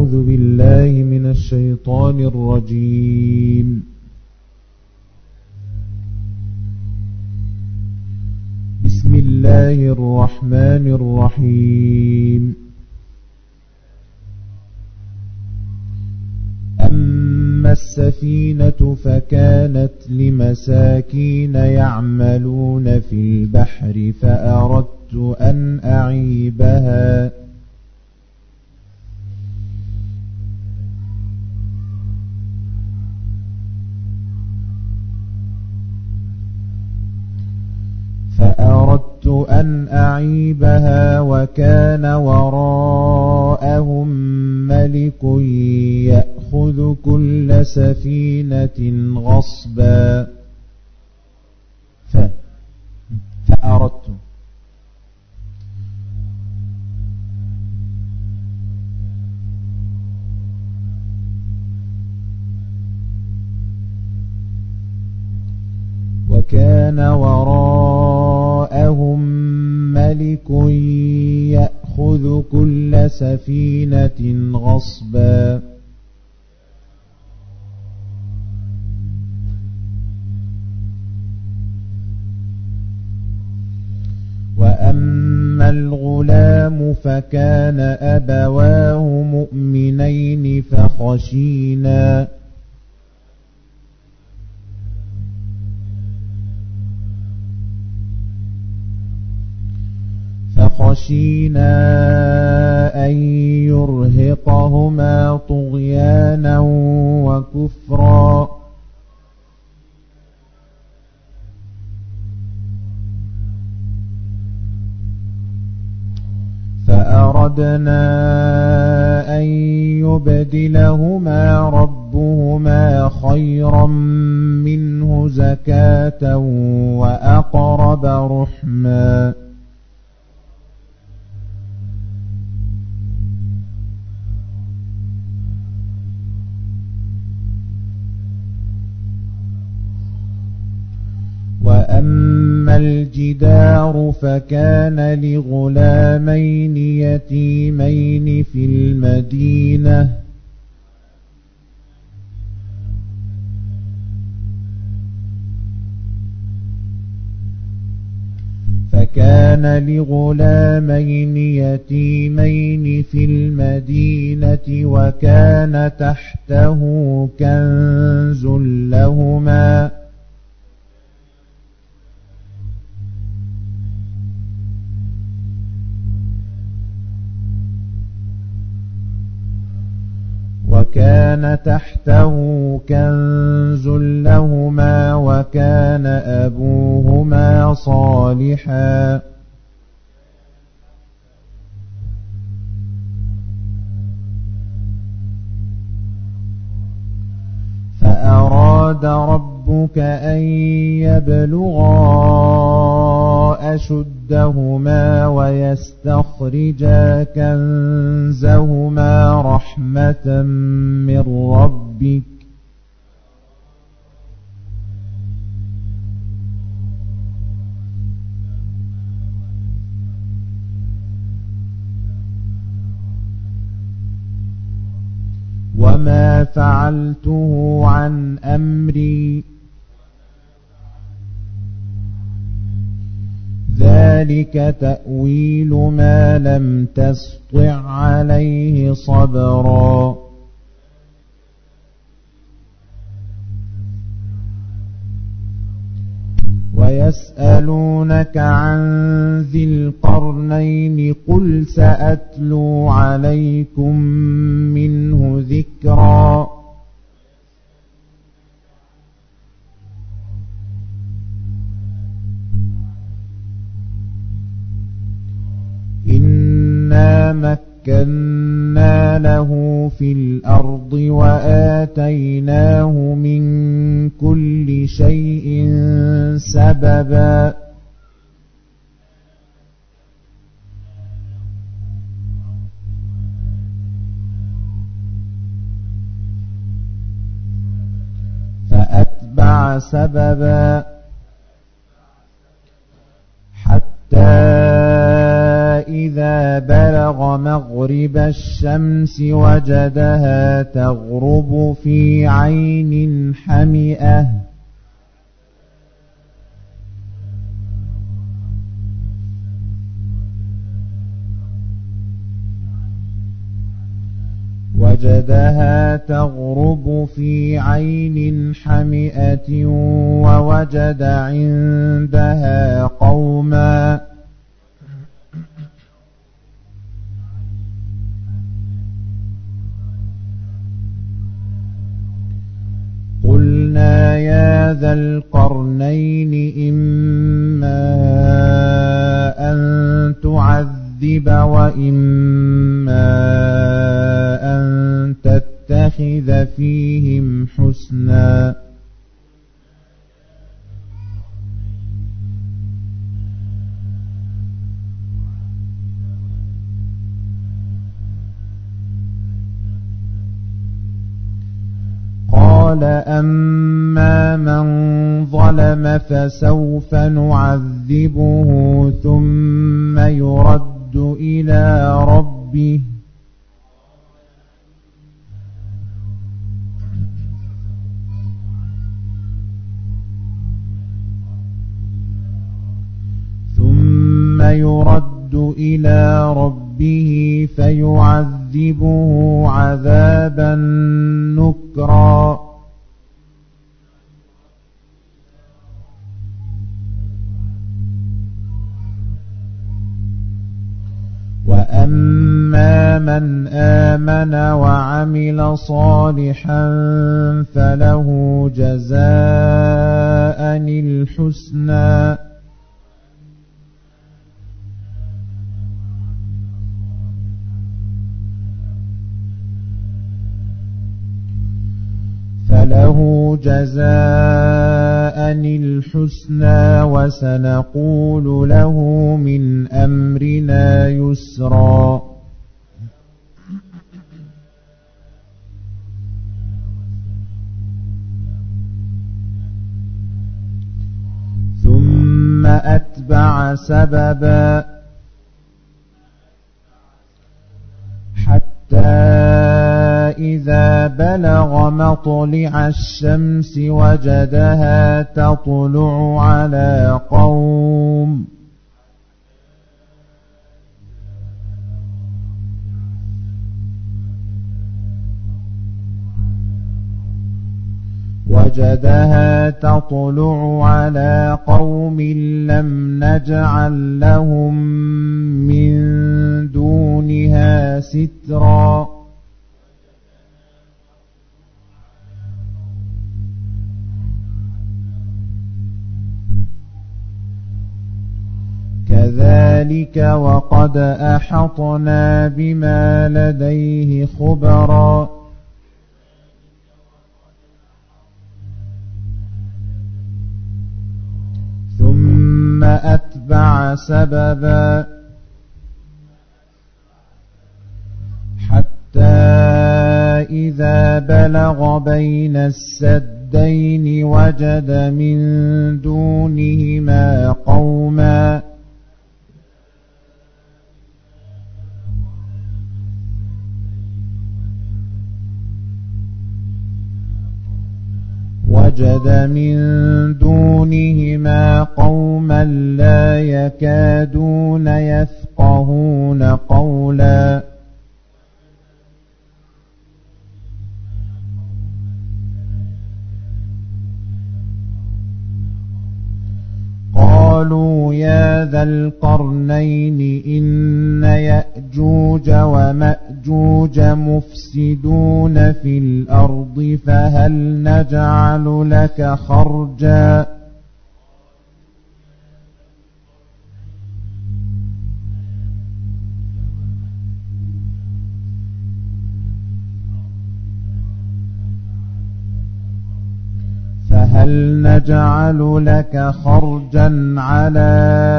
أعوذ بالله من الشيطان الرجيم. بسم الله الرحمن الرحيم. أما السفينة فكانت لمساكين يعملون في البحر فأردت أن أعيبها وكان وراءهم ملك يأخذ كل سفينة غصبا فأردت وكان وراءهم ملك يأخذ كل سفينة غصبا وأما الغلام فكان أبواه مؤمنين فخشينا أن يرهقهما طغيانا وكفرا فأردنا أن يبدلهما ربهما خيرا منه زكاة وأقرب رحما وأما الجدار فكان لغلامين يتيمين في المدينة وكان تحته كنز لهما وكان أبوهما صالحا فأراد ربك أن يبلغا أشدهما ويستخرجا كنزهما رحمة من ربك وما فعلته عن أمري ذلك تأويل ما لم تسطع عليه صبرا ويسألونك عن ذي القرنين قل سأتلو عليكم منه ذكرا إنا مكنا له في الأرض وآتيناه من كل شيء سببا فأتبع سببا حتى إذا بلغ بلغ مغرب الشمس وجدها تغرب في عين حمئة ووجد عندها قوما قلنا يا ذا القرنين إما أن تعذب وإما أن تتخذ فيهم حسنا قال أما من ظلم فسوف نعذبه ثم يرد إلى ربه فيعذبه عذابا نكرا وأما من آمن وعمل صالحا فله جزاء الحسنى وسنقول له من أمرنا يسرا ثم أتبع سببا حتى إذا بلغ مطلع الشمس وجدها تطلع على قوم لم نجعل لهم من دونها سترا كذلك وقد أحطنا بما لديه خبرا ثم أتبع سببا حتى إذا بلغ بين السدين وجد من دونهما قوما لا يكادون يفقهون قولا قالوا يا ذا القرنين إن يأجوج ومأجوج مفسدون في الأرض فهل نجعل لك خرجا على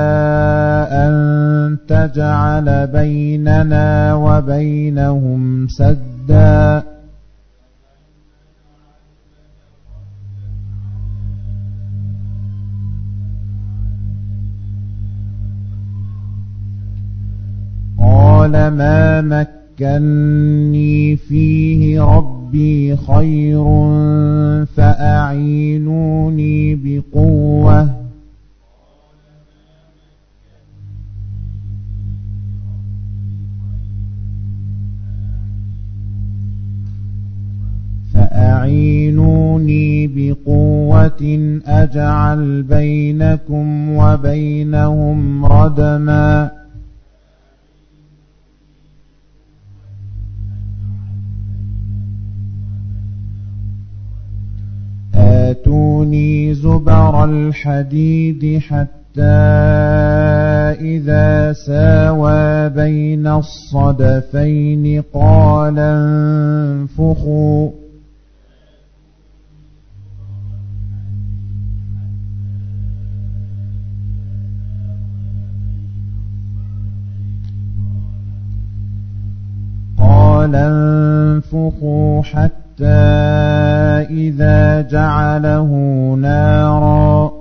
أن تجعل بيننا وبينهم سدا قال قال ما مكني فيه ربي خير فأعينوني بقوة أجعل بينكم وبينهم ردما آتوني زبر الحديد حتى إذا ساوى بين الصدفين قال انفخوا حتى إذا جعله نارا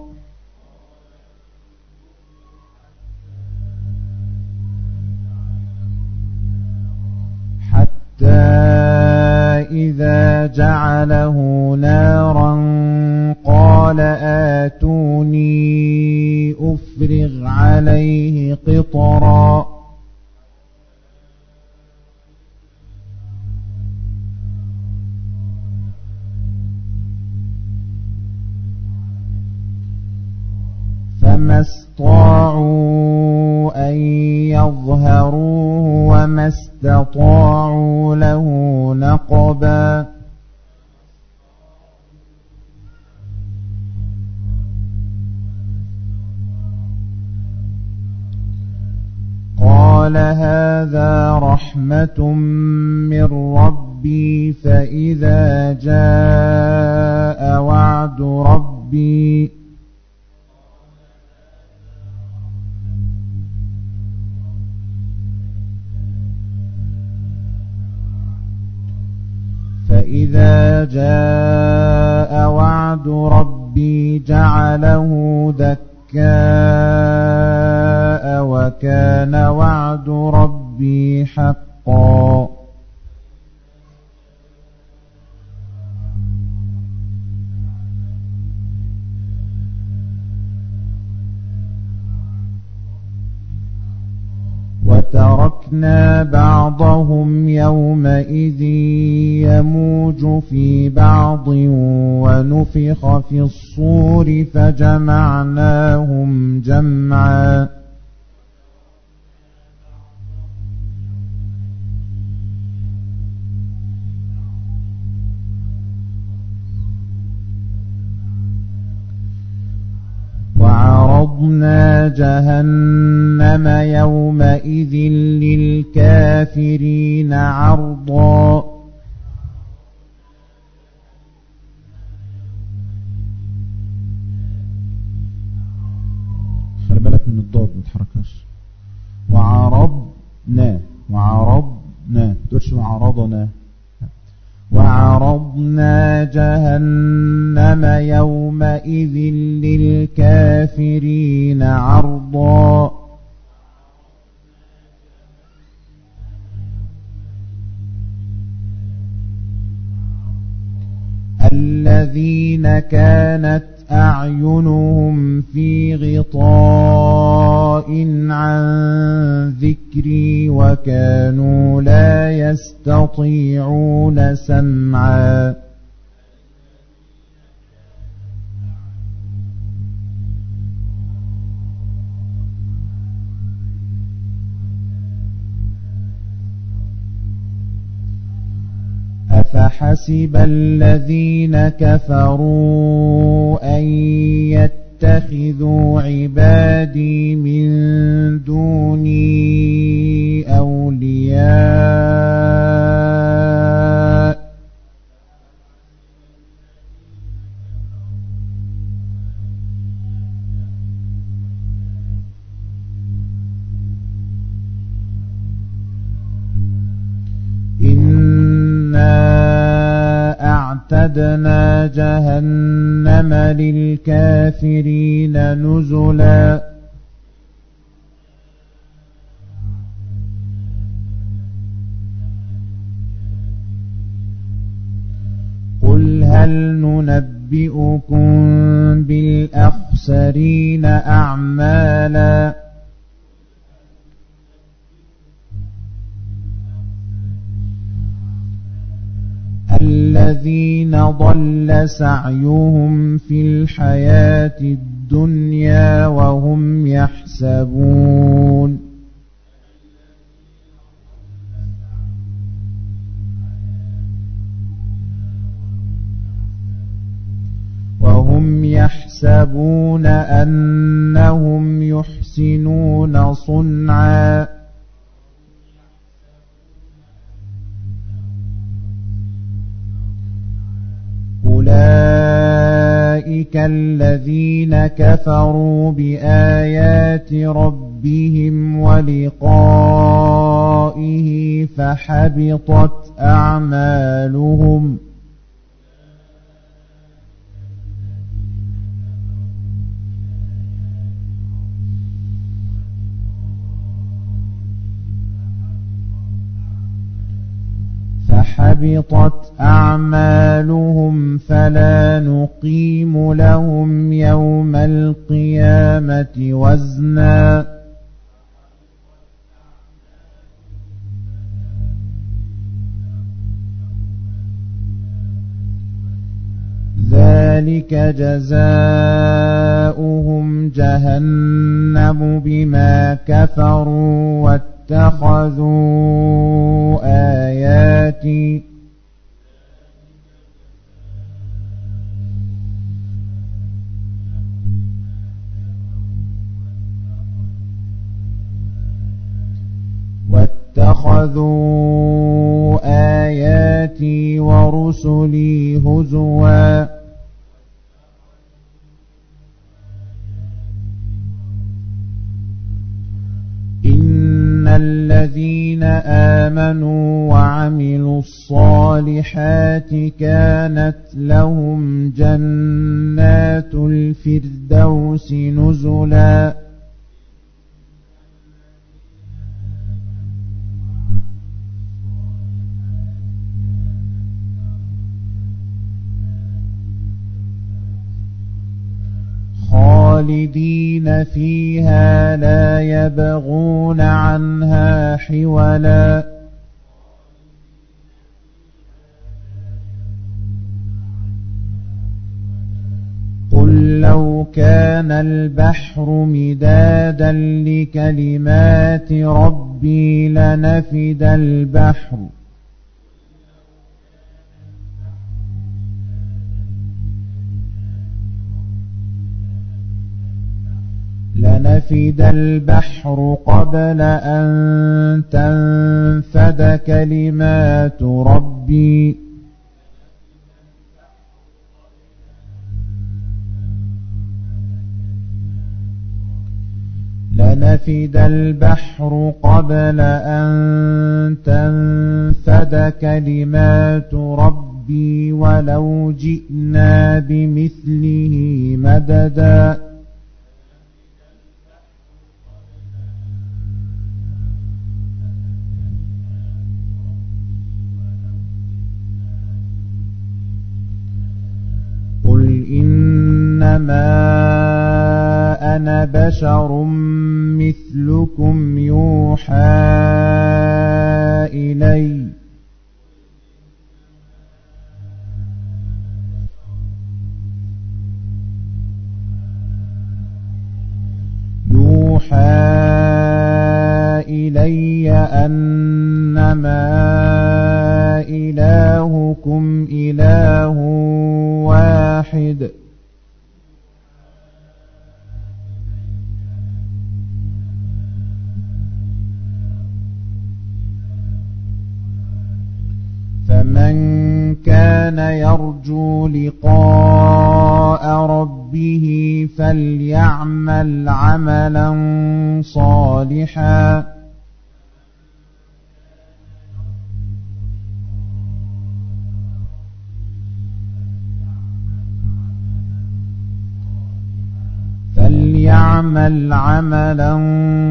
قال آتوني أفرغ عليه قطرا فما استطاعوا أن يظهروه وما استطاعوا له نقبا قال هذا رحمة من ربي فإذا جاء وعد ربي جعله دكاء وكان وعد ربي حقا وتركنا بعضهم يومئذ يموج في بعض ونفخ في الصور فجمعناهم جمعا وعرضنا جهنم يومئذ للكافرين عرضا خلي بالك من الضاد ما تحركهاش وعرضنا تقولش وعرضنا جهنم يومئذ للكافرين عرضا الذين كانت أعينهم في غطاء عن ذكري وكانوا لا يستطيعون سمعا أفحسب الذين كفروا أن يتخذوا عبادي من دوني أولياء أعتدنا جهنم للكافرين نزلا هل ننبئكم بالأخسرين أعمالا الذين ضل سعيهم في الحياة الدنيا وهم يحسبون أنهم يحسنون صنعا أولئك الذين كفروا بآيات ربهم ولقائه فحبطت أعمالهم فلا نقيم لهم يوم القيامة وزنا ذلك جزاؤهم جهنم بما كفروا واتخذوا آياتي ورسلي هزوا إن الذين آمنوا وعملوا الصالحات كانت لهم جنات الفردوس نزلا خالدين فيها لا يبغون عنها حولا قل لو كان البحر مدادا لكلمات ربي لنفد البحر قبل أن تنفد كلمات ربي ولو جئنا بمثله مددا إنما أنا بشر مثلكم يوحى إلي أنما إلهكم إله واحد فمن كان يرجو لقاء ربه فليعمل عملا صالحا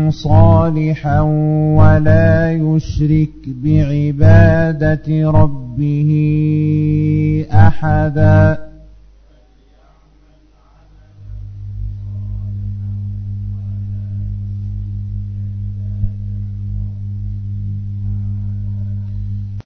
صالحا ولا يشرك بعبادة ربه أحدا